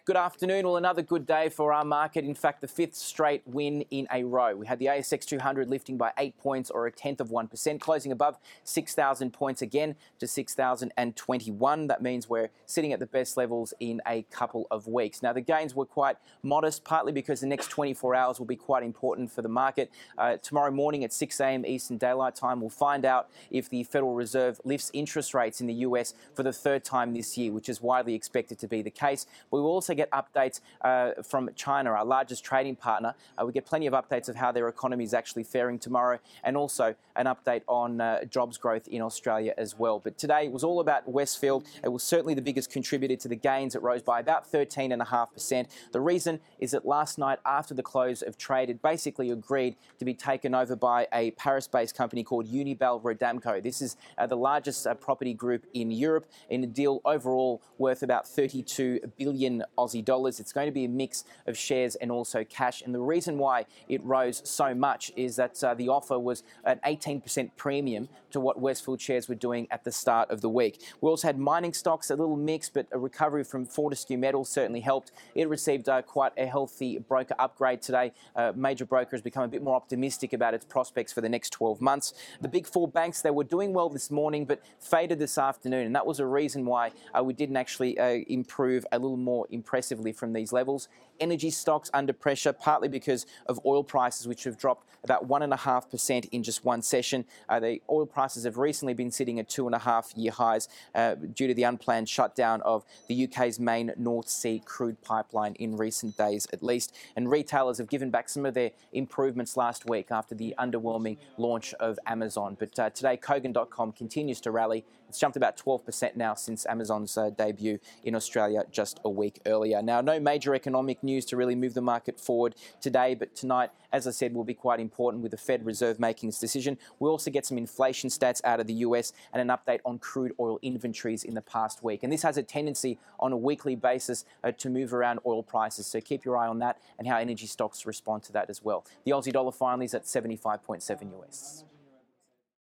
Good afternoon. Well, another good day for our market. In fact, the fifth straight win in a row. We had the ASX 200 lifting by 8 points or a tenth of 1%, closing above 6,000 points again to 6,021. That means we're sitting at the best levels in a couple of weeks. Now, the gains were quite modest, partly because the next 24 hours will be quite important for the market. Tomorrow morning at 6 a.m. Eastern Daylight Time, we'll find out if the Federal Reserve lifts interest rates in the US for the third time this year, which is widely expected to be the case. We will also get updates from China, our largest trading partner. We get plenty of updates of how their economy is actually faring tomorrow, and also an update on jobs growth in Australia as well. But today was all about Westfield. It was certainly the biggest contributor to the gains. It rose by about 13.5%. The reason is that last night, after the close of trade, it basically agreed to be taken over by a Paris-based company called Unibail-Rodamco. This is the largest property group in Europe, in a deal overall worth about 32 billion Aussie dollars. It's going to be a mix of shares and also cash. And the reason why it rose so much is that the offer was an 18% premium to what Westfield shares were doing at the start of the week. We also had mining stocks, a little mix, but a recovery from Fortescue Metals certainly helped. It received quite a healthy broker upgrade today. Major broker has become a bit more optimistic about its prospects for the next 12 months. The big four banks, they were doing well this morning, but faded this afternoon. And that was a reason why we didn't actually improve a little more impressively from these levels. Energy stocks under pressure, partly because of oil prices, which have dropped about 1.5% in just one session. The oil prices have recently been sitting at 2.5-year highs due to the unplanned shutdown of the UK's main North Sea crude pipeline in recent days, at least. And retailers have given back some of their improvements last week after the underwhelming launch of Amazon. But today, Kogan.com continues to rally. It's jumped about 12% now since Amazon's debut in Australia just a week earlier. Now, no major economic news to really move the market forward today, but tonight, as I said, will be quite important with the Fed Reserve making its decision. We'll also get some inflation stats out of the US and an update on crude oil inventories in the past week. And this has a tendency on a weekly basis to move around oil prices. So keep your eye on that and how energy stocks respond to that as well. The Aussie dollar finally is at 75.7 US.